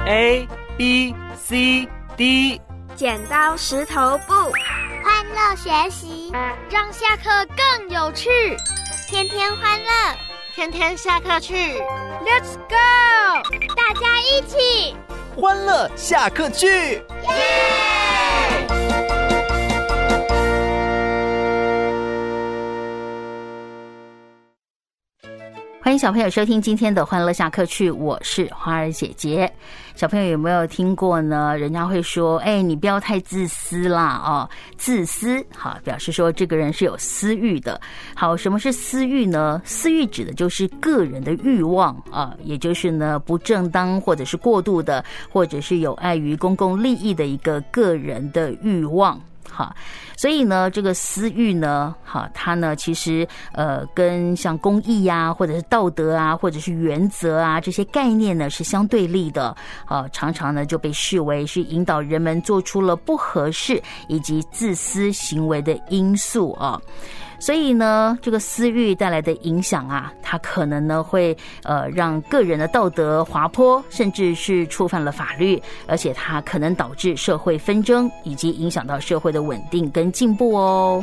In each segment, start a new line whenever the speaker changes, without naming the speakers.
A B C D，
剪刀石头布，
欢乐学习，
让下课更有趣，
天天欢乐，
天天下课去
Let's go，
大家一起
欢乐下课去，
耶！
欢迎小朋友收听今天的欢乐下课去，我是花儿姐姐。小朋友有没有听过呢？人家会说，你不要太自私啦哦，自私好，表示说这个人是有私欲的。好，什么是私欲呢？私欲指的就是个人的欲望啊，也就是呢不正当或者是过度的，或者是有碍于公共利益的一个个人的欲望。好，所以呢，这个私欲呢，好，它呢其实跟像公义呀，或者是道德啊，或者是原则啊这些概念呢是相对立的。常常呢就被视为是引导人们做出了不合适以及自私行为的因素啊。所以呢，这个私欲带来的影响啊，它可能呢会让个人的道德滑坡，甚至是触犯了法律，而且它可能导致社会纷争，以及影响到社会的稳定跟进步哦。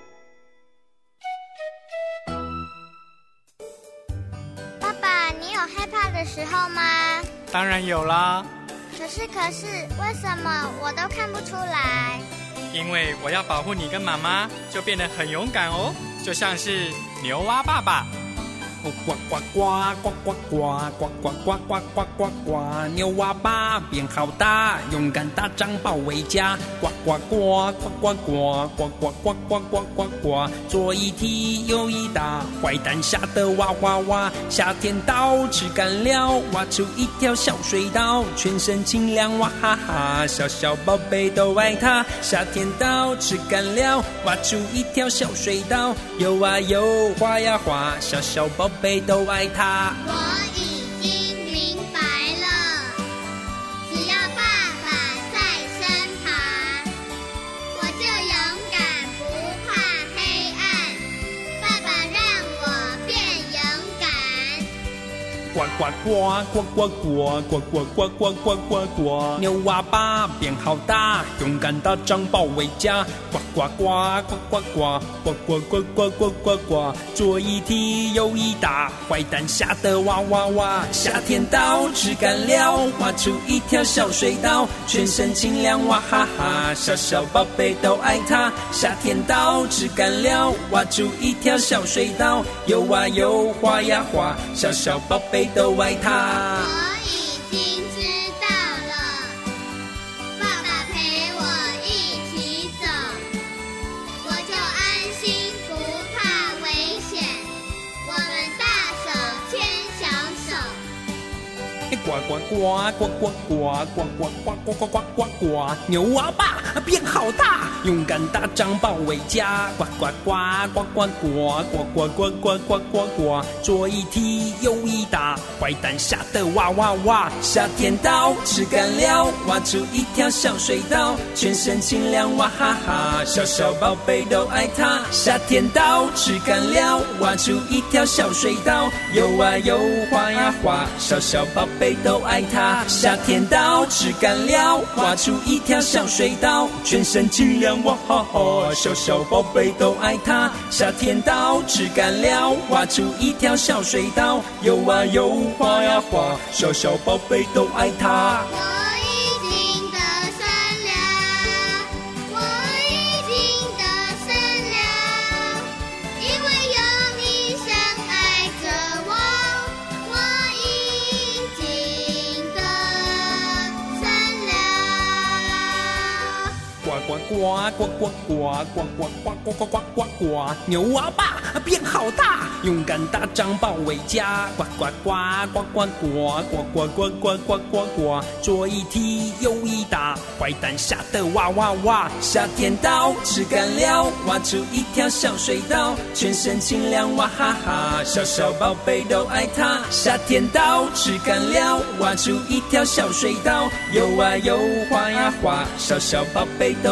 爸爸，你有害怕的时候吗？
当然有啦。
可是，为什么我都看不出来？
因为我要保护你跟妈妈，就变得很勇敢哦，就像是牛蛙爸爸。
呱呱呱呱呱呱呱呱呱呱呱呱呱，牛蛙爸变好大，勇敢大张保卫家。呱呱呱呱呱呱呱呱呱呱呱呱呱，左一提右一打，坏蛋吓得哇哇哇。夏天到吃干了，挖出一条小水道，全身清凉哇哈哈，小小宝贝都爱它。夏天到吃干了，挖出一条小水道，游啊游，滑呀滑，小小宝贝都爱它。
我已经明白了，只要爸爸在身旁，我就勇敢不怕黑暗。爸爸让我变勇敢。
呱呱呱呱呱呱呱呱呱呱呱呱呱，牛蛙爸变好大，勇敢大张保卫家。呱呱呱呱呱呱呱呱呱呱呱呱呱，左一提右一打，坏蛋吓得哇哇哇。夏天到吃干了，挖出一条小水道，全身清凉哇哈哈，小小宝贝都爱它。夏天到吃干了，挖出一条小水道，游啊游，滑呀滑，小小宝贝都爱它。
我已经知道了，爸爸陪我一起走，我就安心不怕危险。我们大手牵小手。
呱呱呱呱呱呱呱呱呱呱呱呱呱，牛蛙爸变好大，勇敢大张保卫家。呱呱呱呱呱呱呱呱呱呱呱呱呱，左一提右一打，坏蛋吓得哇哇哇。夏天到吃干了，挖出一条小水道，全身清凉哇哈哈，小小宝贝都爱它。夏天到吃干了，挖出一条小水道，游啊游，滑呀滑，小小宝贝都爱它。夏天到吃干了，挖出一条小水道，全身清凉哇哈哈，小小宝贝都爱它。夏天到吃干了，挖出一条小水道，游啊游，滑呀滑，小小宝贝都爱它。
我已经得胜了，我已经得胜了，因为有你深爱着我，我已经得胜了。
呱呱呱呱呱呱呱呱呱呱呱呱呱，牛蛙爸变好大，勇敢大张保卫家。呱呱呱呱呱呱呱呱呱呱呱呱呱，左一提右一打，坏蛋吓得哇哇哇。夏天到吃干了，挖出一条小水道，全身清凉哇哈哈，小小宝贝都爱它。夏天到吃干了，挖出一条小水道，游啊游，滑呀滑，小小宝贝都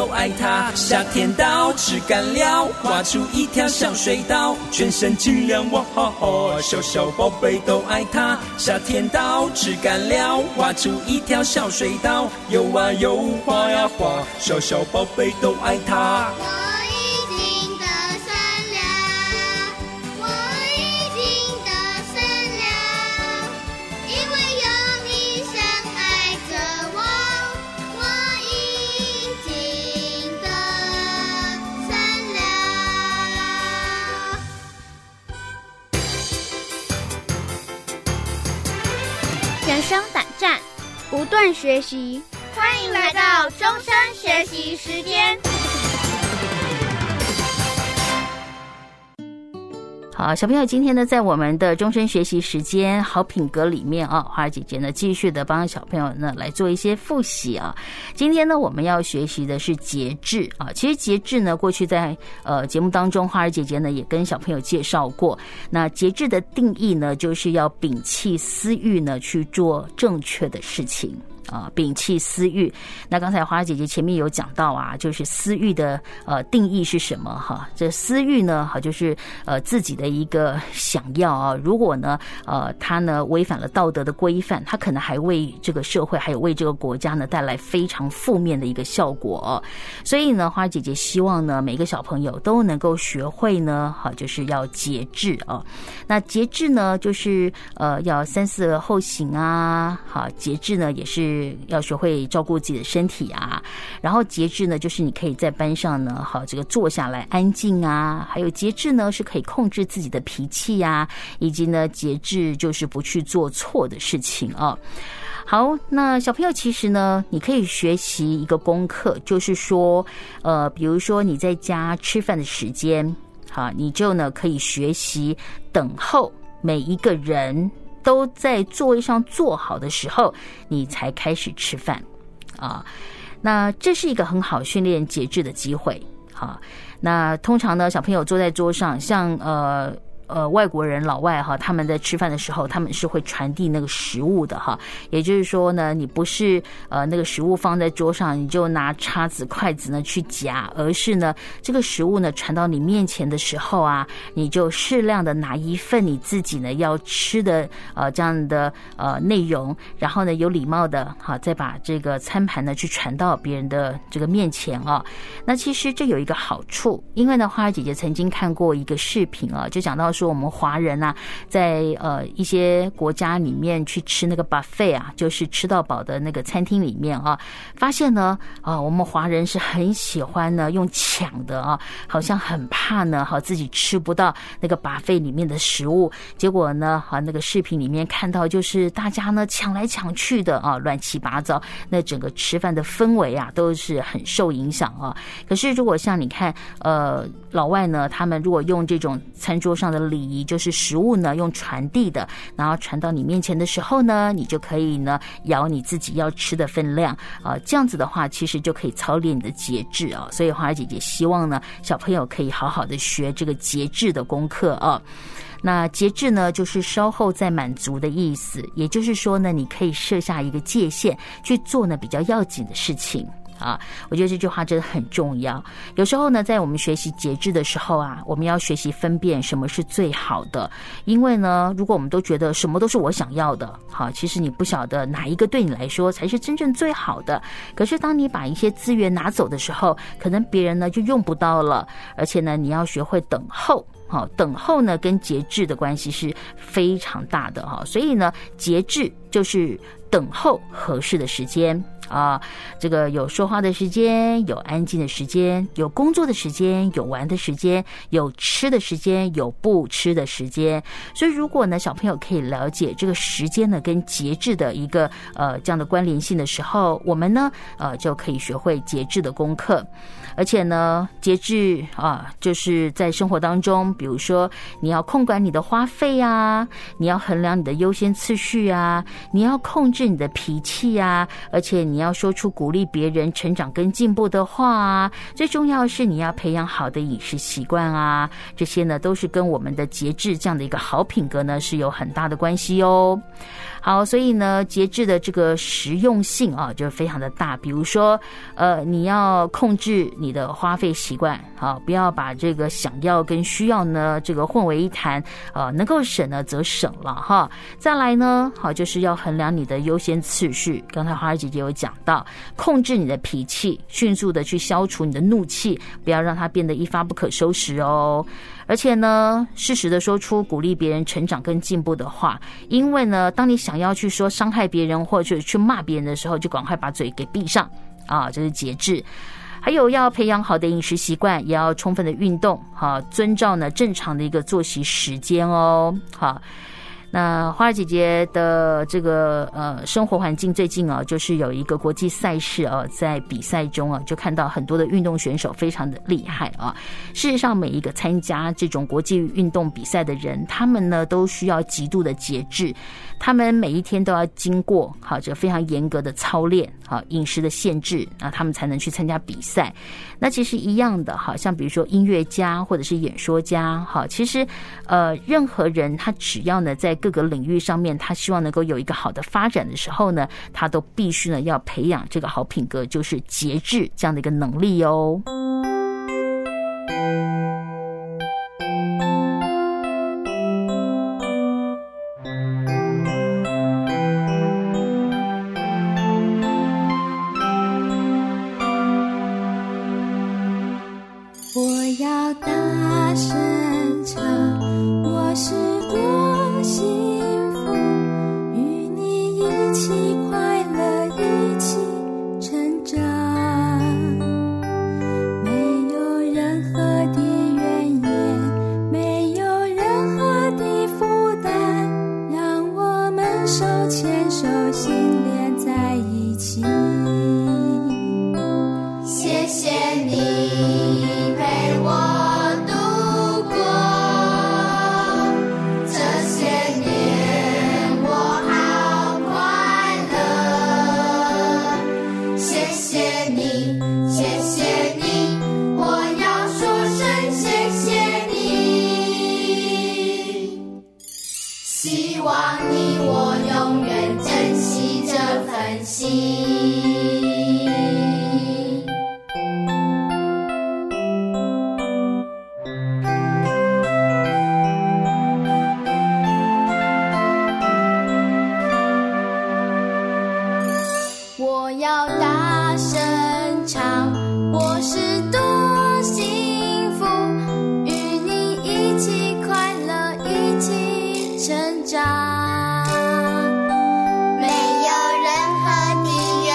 都爱它。夏天到，吃干了，画出一条小水道，全身清凉哇哈哈，小小宝贝都爱它。夏天到，吃干了，画出一条小水道，游啊游，滑呀滑，小小宝贝都爱它。
人生胆战，不断学习，
欢迎来到终身学习时间。
好，小朋友，今天呢，在我们的终身学习时间好品格里面啊，花儿姐姐呢继续的帮小朋友呢来做一些复习啊。今天呢，我们要学习的是节制啊。其实节制呢，过去在节目当中，花儿姐姐呢也跟小朋友介绍过。那节制的定义呢，就是要摒弃私欲呢，去做正确的事情。摒弃私欲。那刚才花儿姐姐前面有讲到啊，就是私欲的定义是什么哈？这私欲呢，就是自己的一个想要啊。如果呢他呢违反了道德的规范，他可能还为这个社会还有为这个国家呢带来非常负面的一个效果。所以呢，花儿姐姐希望呢每个小朋友都能够学会呢就是要节制啊。那节制呢，就是要三思而后行啊。好，节制呢也是要学会照顾自己的身体啊，然后节制呢，就是你可以在班上呢，这个坐下来安静啊，还有节制呢，是可以控制自己的脾气啊，以及呢，节制就是不去做错的事情啊。好，那小朋友其实呢，你可以学习一个功课，就是说，比如说你在家吃饭的时间，好，你就呢可以学习等候每一个人都在座位上坐好的时候，你才开始吃饭啊。那这是一个很好训练节制的机会。好，那通常呢，小朋友坐在桌上，像外国人老外哈，他们在吃饭的时候，他们是会传递那个食物的哈。也就是说呢，你不是那个食物放在桌上，你就拿叉子筷子呢去夹，而是呢这个食物呢传到你面前的时候啊，你就适量的拿一份你自己呢要吃的这样的内容，然后呢有礼貌的再把这个餐盘呢去传到别人的这个面前啊。那其实这有一个好处，因为呢花儿姐姐曾经看过一个视频啊，就讲到说我们华人啊，在一些国家里面去吃那个 buffet 啊，就是吃到饱的那个餐厅里面啊，发现呢我们华人是很喜欢呢用抢的啊，好像很怕呢自己吃不到那个 buffet 里面的食物，结果呢那个视频里面看到就是大家呢抢来抢去的啊，乱七八糟，那整个吃饭的氛围啊都是很受影响啊。可是如果像你看老外呢，他们如果用这种餐桌上的礼仪，就是食物呢用传递的，然后传到你面前的时候呢，你就可以呢舀你自己要吃的分量这样子的话其实就可以操练你的节制啊。所以花儿姐姐希望呢小朋友可以好好的学这个节制的功课啊。那节制呢就是稍后再满足的意思，也就是说呢你可以设下一个界限去做呢比较要紧的事情啊。我觉得这句话真的很重要。有时候呢在我们学习节制的时候啊，我们要学习分辨什么是最好的，因为呢如果我们都觉得什么都是我想要的，好，其实你不晓得哪一个对你来说才是真正最好的。可是当你把一些资源拿走的时候，可能别人呢就用不到了，而且呢你要学会等候。好，等候呢跟节制的关系是非常大的哈，所以呢节制就是等候合适的时间啊，这个有说话的时间，有安静的时间，有工作的时间，有玩的时间，有吃的时间，有不吃的时间。所以如果呢小朋友可以了解这个时间呢跟节制的一个这样的关联性的时候，我们呢就可以学会节制的功课。而且呢节制就是在生活当中，比如说你要控管你的花费啊，你要衡量你的优先次序啊，你要控制你的脾气啊，而且你要说出鼓励别人成长跟进步的话啊，最重要的是你要培养好的饮食习惯啊，这些呢都是跟我们的节制这样的一个好品格呢是有很大的关系哦。好，所以呢节制的这个实用性啊就非常的大，比如说你要控制你的花费习惯，好，不要把这个想要跟需要呢这个混为一谈，能够省呢则省了哈。再来呢，好，就是要衡量你的优先次序，刚才花儿姐姐有讲到，控制你的脾气，迅速的去消除你的怒气，不要让它变得一发不可收拾哦。而且呢，适时的说出鼓励别人成长跟进步的话，因为呢，当你想要去说伤害别人或者去骂别人的时候，就赶快把嘴给闭上啊，这是节制。还有要培养好的饮食习惯，也要充分的运动，好，遵照呢正常的一个作息时间哦，好。那花儿姐姐的这个生活环境最近啊，就是有一个国际赛事啊，在比赛中啊，就看到很多的运动选手非常的厉害啊。事实上，每一个参加这种国际运动比赛的人，他们呢都需要极度的节制，他们每一天都要经过好这非常严格的操练，好饮食的限制啊，他们才能去参加比赛。那其实一样的，好像比如说音乐家或者是演说家，好，其实任何人他只要呢在各个领域上面，他希望能够有一个好的发展的时候呢，他都必须呢要培养这个好品格，就是节制这样的一个能力哦。
我要大声唱，我是多幸福，与你一起快乐，一起成长，没有任何的怨言，没有任何的负担，让我们手牵手，心连在一起。谢谢你陪我度过这些年，我好快乐。谢谢你，谢谢你，我要说声谢谢你。希望你我永远珍惜这份心。我要大声唱，我是多幸福，与你一起快乐，一起成长，没有任何的怨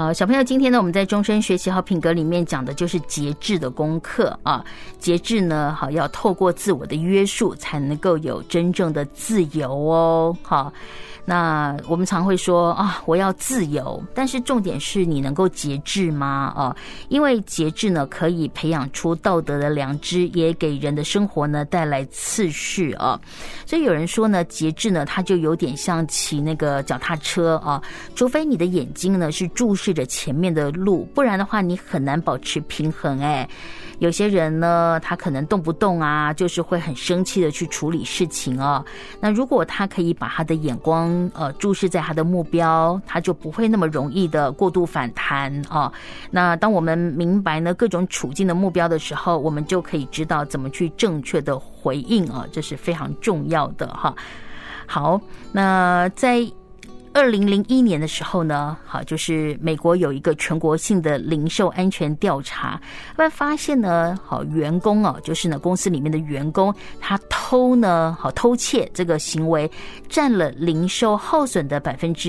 好，小朋友，今天呢，我们在终身学习好品格里面讲的就是节制的功课啊。节制呢，好，要透过自我的约束，才能够有真正的自由哦。好，那我们常会说啊，我要自由，但是重点是你能够节制吗？啊，因为节制呢，可以培养出道德的良知，也给人的生活呢带来次序啊。所以有人说呢，节制呢，它就有点像骑那个脚踏车啊，除非你的眼睛呢是注视着前面的路，不然的话你很难保持平衡。有些人呢，他可能动不动啊，就是会很生气的去处理事情哦。那如果他可以把他的眼光注视在他的目标，他就不会那么容易的过度反弹哦。那当我们明白呢各种处境的目标的时候，我们就可以知道怎么去正确的回应啊，这是非常重要的哈。好，那在2001年的时候呢，好，就是美国有一个全国性的零售安全调查，发现呢，好，员工哦，就是呢公司里面的员工，他偷窃这个行为占了零售耗损的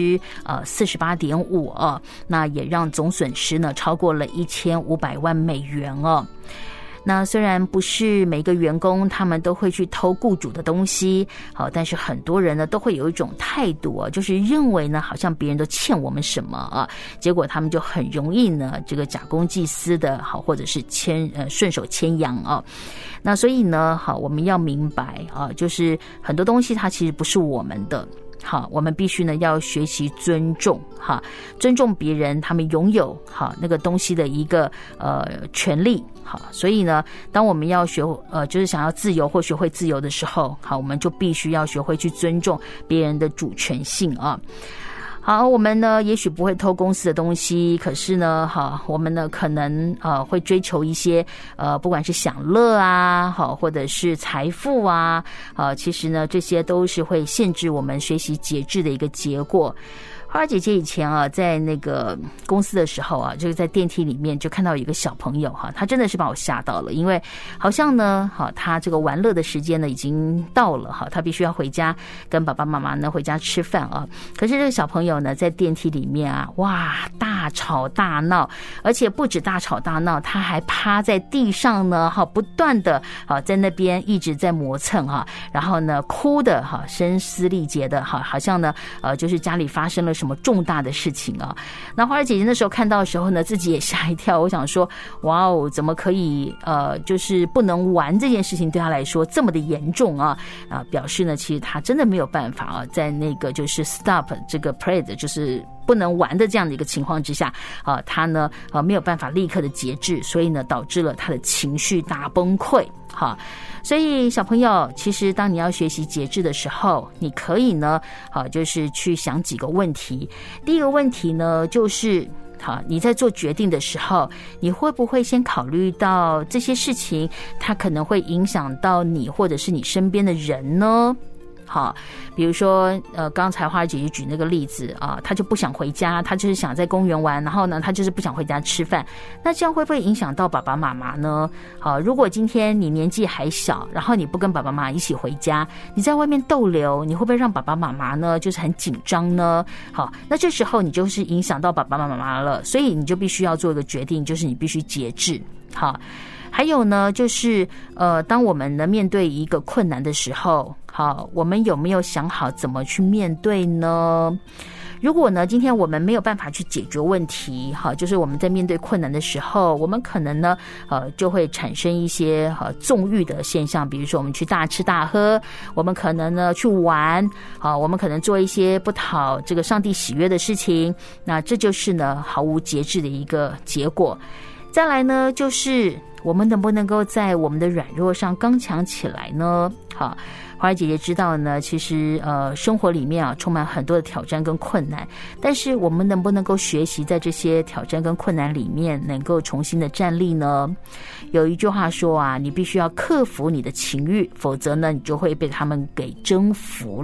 48.5%哦，那也让总损失呢超过了1500万美元哦。那虽然不是每个员工他们都会去偷雇主的东西，好，但是很多人呢都会有一种态度啊，就是认为呢好像别人都欠我们什么啊，结果他们就很容易呢这个假公济私的，好，或者是顺手牵羊啊。那所以呢，好，我们要明白啊，就是很多东西它其实不是我们的。好，我们必须呢要学习尊重，哈，尊重别人，他们拥有好那个东西的一个权利，好，所以呢，当我们要就是想要自由或学会自由的时候，好，我们就必须要学会去尊重别人的主权性啊。好，我们呢也许不会偷公司的东西，可是呢，好，我们呢可能会追求一些不管是享乐啊，好，或者是财富啊，其实呢这些都是会限制我们学习节制的一个结果。花儿姐姐以前啊，在那个公司的时候啊，就是在电梯里面就看到有一个小朋友哈，他真的是把我吓到了，因为好像呢，好，他这个玩乐的时间呢已经到了哈，他必须要回家跟爸爸妈妈呢回家吃饭啊。可是这个小朋友呢，在电梯里面啊，哇，大吵大闹，而且不止大吵大闹，他还趴在地上呢，好，不断的好在那边一直在磨蹭哈，然后呢，哭的哈，声嘶力竭的哈，好像呢，就是家里发生了什么重大的事情啊。那花儿姐姐那时候看到的时候呢，自己也吓一跳，我想说，哇哦，怎么可以就是不能玩这件事情对他来说这么的严重啊？表示呢，其实他真的没有办法啊，在那个就是 stop 这个 play 的就是不能玩的这样的一个情况之下啊，他呢没有办法立刻的节制，所以呢导致了他的情绪大崩溃。好，所以小朋友，其实当你要学习节制的时候，你可以呢，好，就是去想几个问题。第一个问题呢，就是好，你在做决定的时候，你会不会先考虑到这些事情，它可能会影响到你或者是你身边的人呢？好，比如说刚才花儿姐姐举那个例子啊，她就不想回家，她就是想在公园玩，然后呢她就是不想回家吃饭，那这样会不会影响到爸爸妈妈呢？好，如果今天你年纪还小，然后你不跟爸爸妈妈一起回家，你在外面逗留，你会不会让爸爸妈妈呢就是很紧张呢？好，那这时候你就是影响到爸爸妈妈了，所以你就必须要做一个决定，就是你必须节制。好，还有呢，就是当我们呢面对一个困难的时候，好，我们有没有想好怎么去面对呢？如果呢今天我们没有办法去解决问题，好，就是我们在面对困难的时候，我们可能呢就会产生一些纵欲的现象，比如说我们去大吃大喝，我们可能呢去玩，好，我们可能做一些不讨这个上帝喜悦的事情，那这就是呢毫无节制的一个结果。再来呢，就是我们能不能够在我们的软弱上刚强起来呢？好，花儿姐姐知道呢，其实生活里面啊充满很多的挑战跟困难，但是我们能不能够学习在这些挑战跟困难里面能够重新的站立呢？有一句话说啊，你必须要克服你的情欲，否则呢你就会被他们给征服了。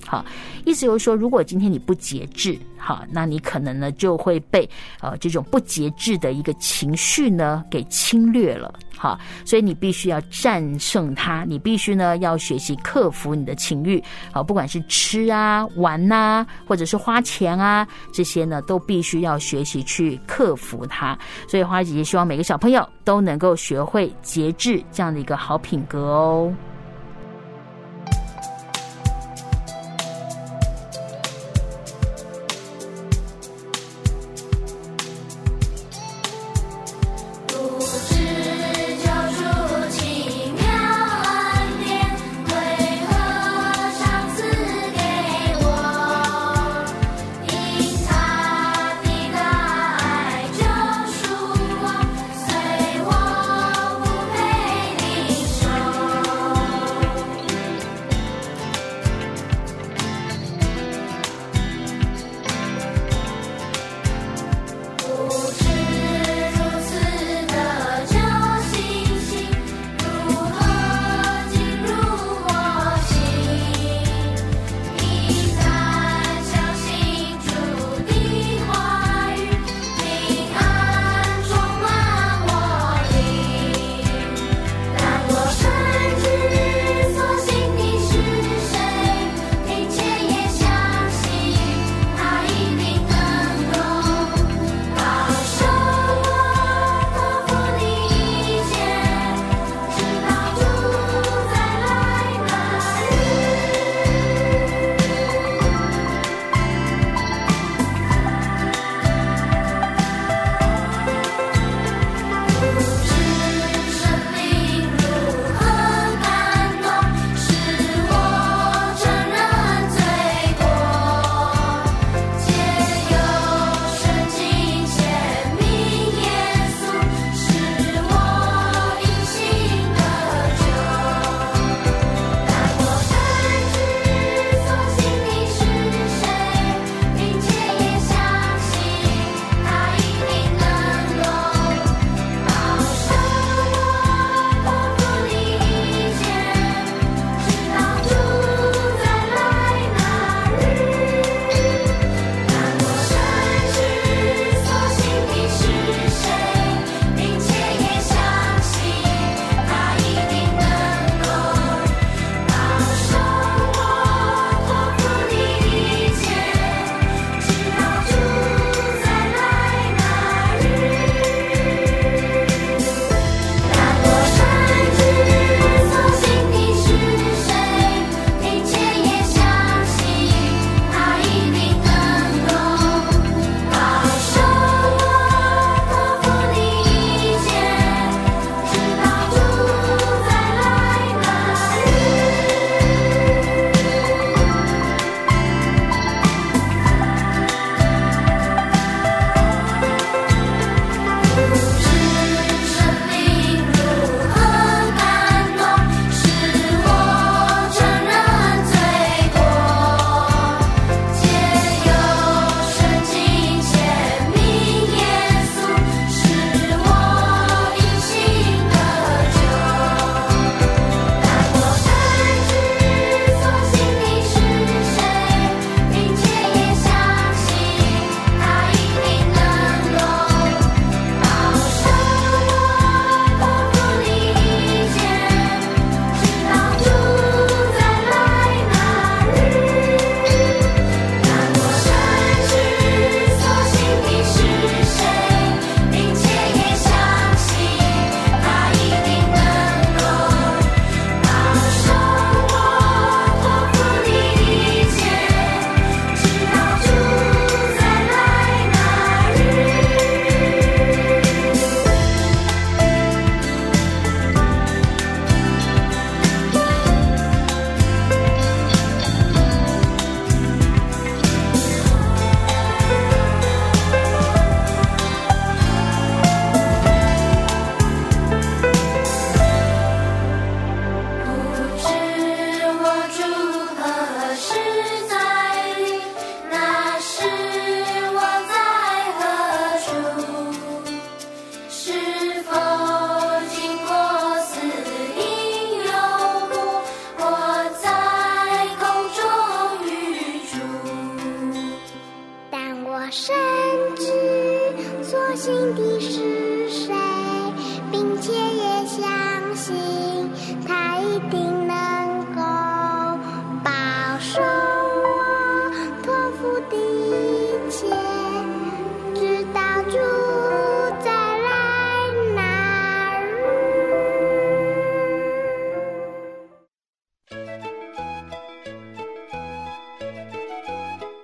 好，意思就是说，如果今天你不节制，好，那你可能呢就会被这种不节制的一个情绪呢给侵略了。好，所以你必须要战胜它，你必须呢要学习克服你的情欲。好，不管是吃啊、玩啊，或者是花钱啊，这些呢都必须要学习去克服它。所以花儿姐姐希望每个小朋友都能够学会节制这样的一个好品格哦。
随我不被领受。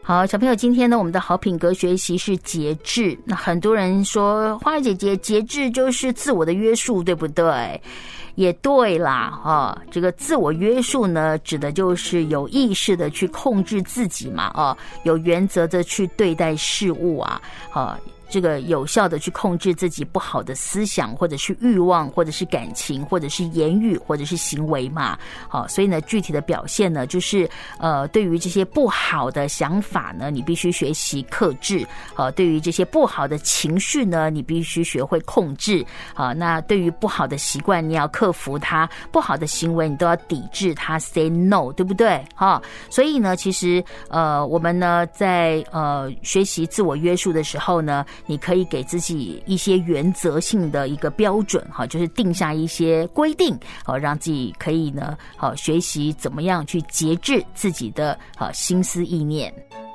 好，小朋友，今天呢，我们的好品格学习是节制。那很多人说，花儿姐姐，节制就是自我的约束，对不对？也对啦，这个自我约束呢，指的就是有意识的去控制自己嘛，有原则的去对待事物啊，这个有效的去控制自己不好的思想，或者是欲望，或者是感情，或者是言语，或者是行为嘛。好，所以呢，具体的表现呢，就是对于这些不好的想法呢，你必须学习克制。对于这些不好的情绪呢，你必须学会控制。那对于不好的习惯，你要克服它；不好的行为，你都要抵制它 ，say no， 对不对？所以呢，其实我们呢，在学习自我约束的时候呢，你可以给自己一些原则性的一个标准，就是定下一些规定，让自己可以呢，学习怎么样去节制自己的心思意念。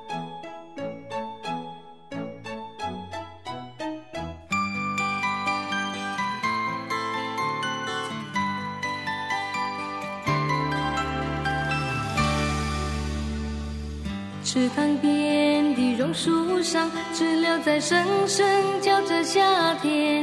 池塘边的榕树上，知了在声声叫着夏天。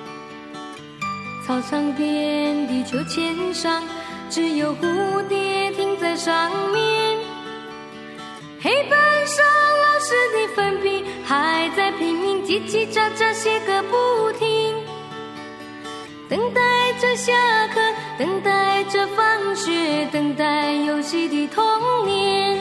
操场边的秋千上，只有蝴蝶停在上面。黑板上老师的粉笔还在拼命叽叽喳喳写个不停。等待着下课，等待着放学，等待游戏的童年。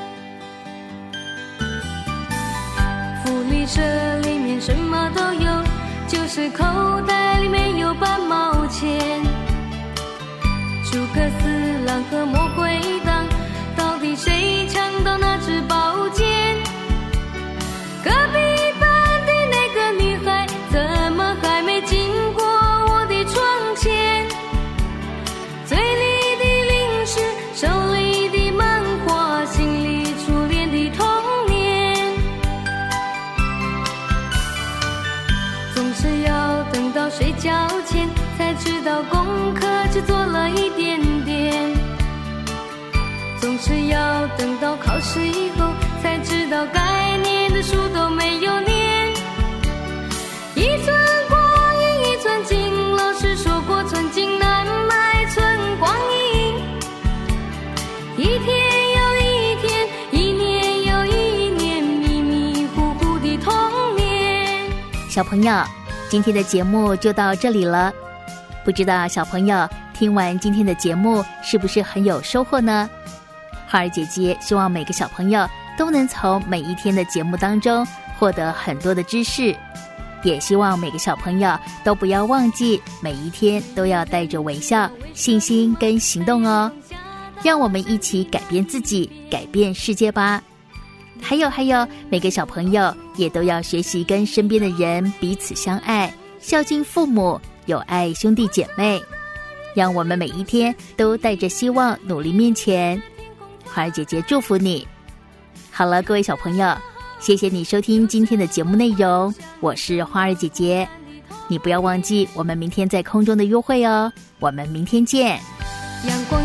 福利社里面什么都有，就是口袋里面有半毛钱。诸葛四郎和魔鬼党，到底谁抢到那支宝剑？隔壁班的那个女孩，怎么还没经过我的窗前？嘴里的零食，手里的漫画，心里初恋的童年。总是要等到睡觉前才知道功课只做了一点点，总是要等到考试以后才知道该念的书都没有念。一寸光阴一寸金，老师说过寸金难买寸光阴。一天又一天，一年又一年，迷迷糊糊的童年。
小朋友，今天的节目就到这里了。不知道小朋友听完今天的节目是不是很有收获呢？花儿姐姐希望每个小朋友都能从每一天的节目当中获得很多的知识，也希望每个小朋友都不要忘记每一天都要带着微笑、信心跟行动哦。让我们一起改变自己，改变世界吧。还有，每个小朋友也都要学习跟身边的人彼此相爱，孝敬父母，友爱兄弟姐妹。让我们每一天都带着希望努力面前。花儿姐姐祝福你。好了，各位小朋友，谢谢你收听今天的节目内容，我是花儿姐姐。你不要忘记我们明天在空中的约会哦，我们明天见。
阳光